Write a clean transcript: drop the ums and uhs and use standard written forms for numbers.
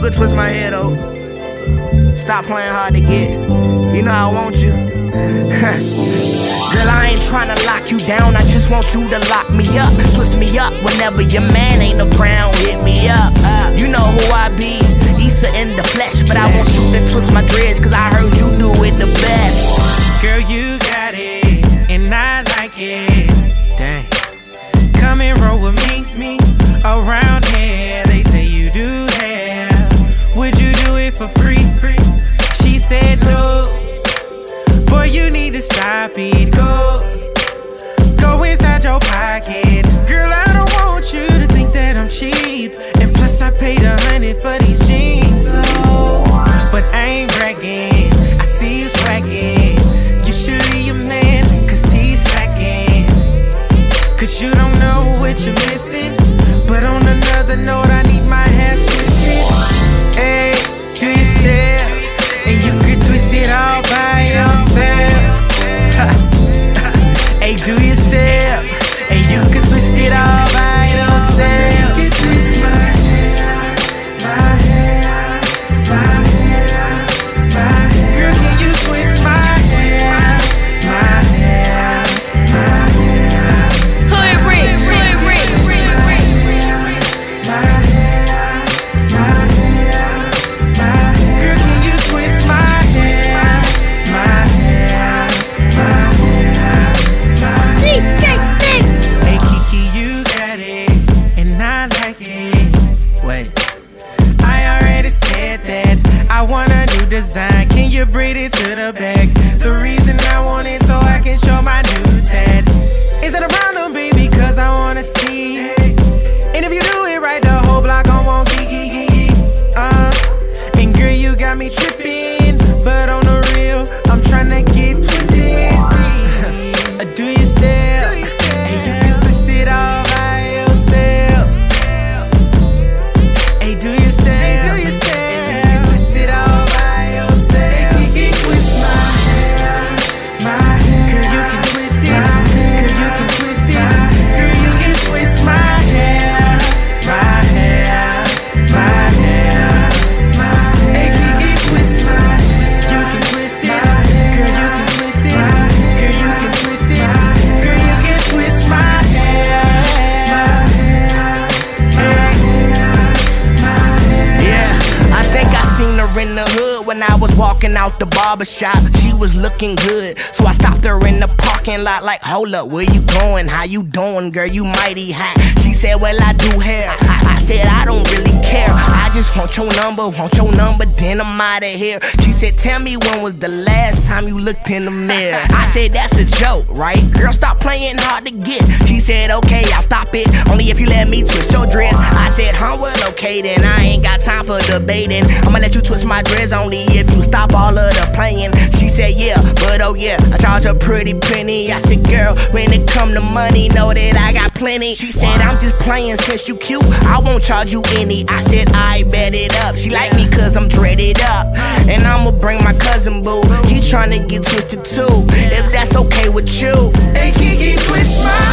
never twist my hair though. Stop playing hard to get. You know I want you. Girl, I ain't tryna lock you down, I just want you to lock me up. Twist me up whenever your man ain't around. Hit me up, you know who I be, Issa in the flesh. But I want you to twist my dreads, cause I heard you do it the best. Girl, you got it, and I like it. Dang, come and roll with me. Around here, they say you do hair. Would you do it for free? She said no. Boy, you need to stop it. Go inside your pocket. Girl, I don't want you to think that I'm cheap. And plus I paid $100 for these jeans. But I ain't bragging, I see you swagging. You should leave your man, cause he's slacking. Cause you don't know what you're missing. But on another note, I need my hair twisted. Hey, do you stare? And you can twist it all by yourself. Hey, do you step? And you can twist it all by yourself. You can twist my hair, my hair, my hair, my hair. Girl, can you twist my hair, my hair, my hair? Hood rich, hood rich. My hair, my hair, my hair. Girl, can you twist my hair, my hair, my hair, my hair? Hey Kiki, you got it, and I like it. Wait, I already said that I want a new design. Can you braid it to the back? The reason I want it so I can show my new tat. Is it around them, baby? Cause I wanna see. And if you do it right, the whole block gon' want Kiki. And girl, you got me tripping, but on the real, I'm tryna get twisted. Do you step? And you can twist it all by yourself. Hey, do you step? And you can twist it all by yourself. Hey, Kiki, twist my hair, my hair. Girl, you can twist it. Girl, you can twist it. Girl, you can twist my hair, my hair, my hair, my hair. Hey, Kiki, twist my hair. You can twist it. Girl, you can twist it. Girl, you can twist it. Girl, you can twist my hair, my hair, my hair, my hair. Yeah, I think I seen her in the hood when I was walking out the barbershop. She was looking good, so I stopped her in the parking lot like, hold up, where you going? How you doing, girl? You mighty hot. She said, well, I do hair. I said, I don't really care. I just want your number, then I'm out of here. She said, tell me when was the last time you looked in the mirror? I said, that's a joke, right? Girl, stop playing hard to get. She said, okay, I'll stop it, only if you let me twist your dress. I said, huh, well, okay, then I ain't got time for debating. I'ma let you twist my dress only if you stop all of the playing. She said, yeah, but oh yeah, I charge a pretty penny. I said, girl, when it come to money, know that I got plenty. She said, I'm just playing since you cute, I won't charge you any. I said, I bet it up. She like me cause I'm dreaded up, and I'ma bring my cousin boo. He tryna get twisted too, if that's okay with you. Hey Kiki, twist my